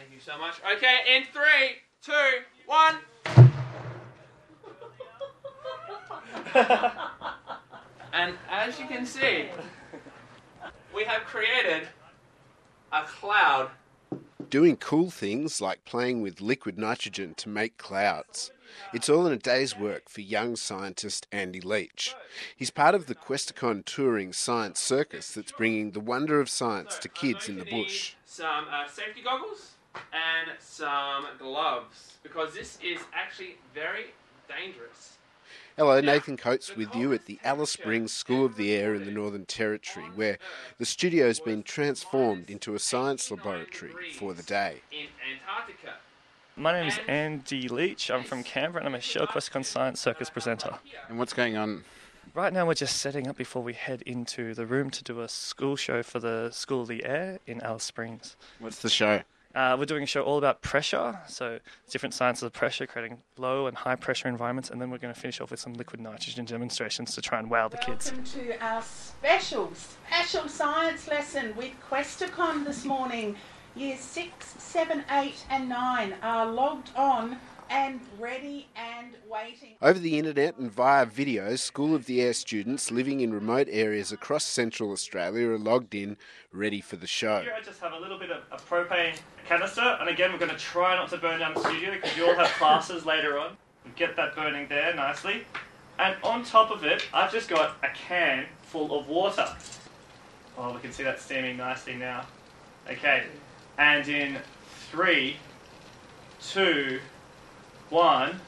Thank you so much. Okay, in 3, 2, 1. And as you can see, we have created a cloud. Doing cool things like playing with liquid nitrogen to make clouds. It's all in a day's work for young scientist Andy Leach. He's part of the Questacon touring science circus that's bringing the wonder of science to kids in the bush. Some safety goggles and some gloves, because this is actually very dangerous. Hello, Nathan Coates with you at the Alice Springs School of the Air in the Northern Territory, where the studio's been transformed into a science laboratory for the day. In Antarctica. My name is Andy Leach. I'm from Canberra and I'm a Shell Questacon Science Circus presenter. And what's going on? Right now we're just setting up before we head into the room to do a school show for the School of the Air in Alice Springs. What's the show? We're doing a show all about pressure, so different sciences of pressure, creating low and high pressure environments, and then we're going to finish off with some liquid nitrogen demonstrations to try and wow the kids. Welcome to our special science lesson with Questacon this morning. Years 6, 7, 8 and 9 are logged on and ready and waiting. Over the internet and via video, School of the Air students living in remote areas across Central Australia are logged in, ready for the show. Here I just have a little bit of a propane canister, and again we're going to try not to burn down the studio because you all have classes later on. Get that burning there nicely. And on top of it, I've just got a can full of water. Oh, we can see that steaming nicely now. Okay, and in 3, 2, 1.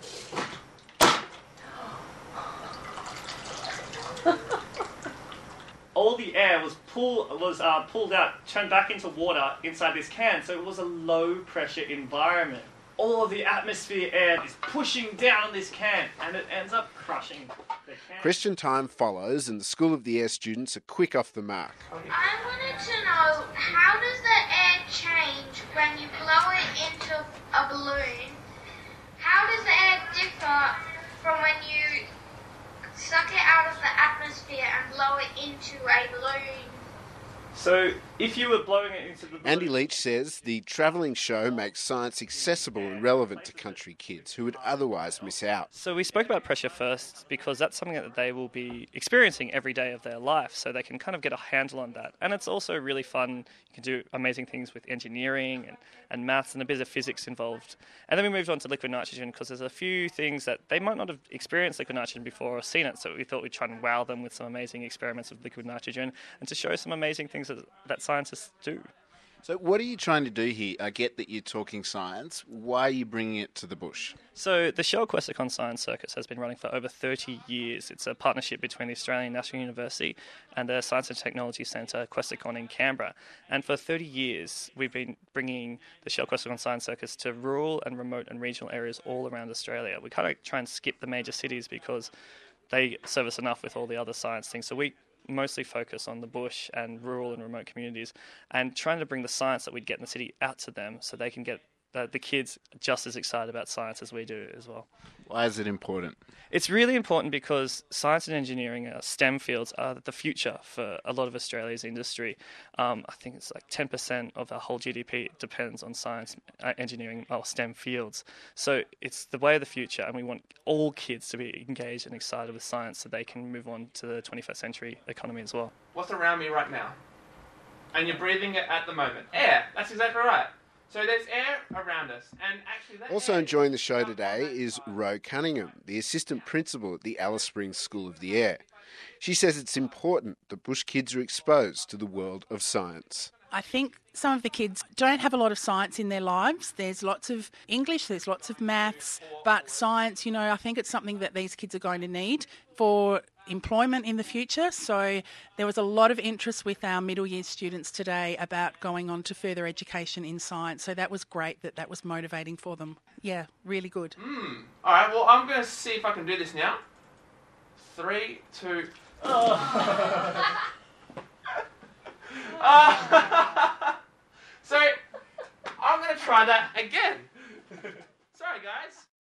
All the air was pulled out, turned back into water inside this can, so it was a low pressure environment. All of the atmosphere air is pushing down on this can, and it ends up crushing the can. Question time follows, and the School of the Air students are quick off the mark. I wanted to know, how does the air change when you blow it into a balloon? How does the air differ from when you suck it out of the atmosphere and blow it into a balloon? So, if you were blowing it into the balloon... Andy Leach says the travelling show makes science accessible and relevant to country kids who would otherwise miss out. So we spoke about pressure first because that's something that they will be experiencing every day of their life, so they can kind of get a handle on that. And it's also really fun. You can do amazing things with engineering and maths and a bit of physics involved. And then we moved on to liquid nitrogen because there's a few things that they might not have experienced liquid nitrogen before or seen it, so we thought we'd try and wow them with some amazing experiments with liquid nitrogen and to show some amazing things that scientists do. So what are you trying to do here? I get that you're talking science. Why are you bringing it to the bush? So the Shell Questacon Science Circus has been running for over 30 years. It's a partnership between the Australian National University and the Science and Technology Centre, Questacon in Canberra. And for 30 years, we've been bringing the Shell Questacon Science Circus to rural and remote and regional areas all around Australia. We kind of try and skip the major cities because they serve us enough with all the other science things. So we mostly focus on the bush and rural and remote communities and trying to bring the science that we'd get in the city out to them so they can get the kids just as excited about science as we do as well. Why is it important? It's really important because science and engineering, STEM fields, are the future for a lot of Australia's industry. I think it's like 10% of our whole GDP depends on science, engineering, or STEM fields. So it's the way of the future, and we want all kids to be engaged and excited with science so they can move on to the 21st century economy as well. What's around me right now? And you're breathing it at the moment. Air. That's exactly right. So there's air around us, and actually that Also air enjoying the show comes today from is outside. Ro Cunningham, the assistant principal at the Alice Springs School of the Air. She says it's important that bush kids are exposed to the world of science. I think some of the kids don't have a lot of science in their lives. There's lots of English, there's lots of maths, but science, I think it's something that these kids are going to need for employment in the future. So there was a lot of interest with our middle year students today about going on to further education in science. So that was great that was motivating for them. Yeah, really good. All right, well, I'm going to see if I can do this now. 3, 2... So, I'm going to try that again. Sorry, guys.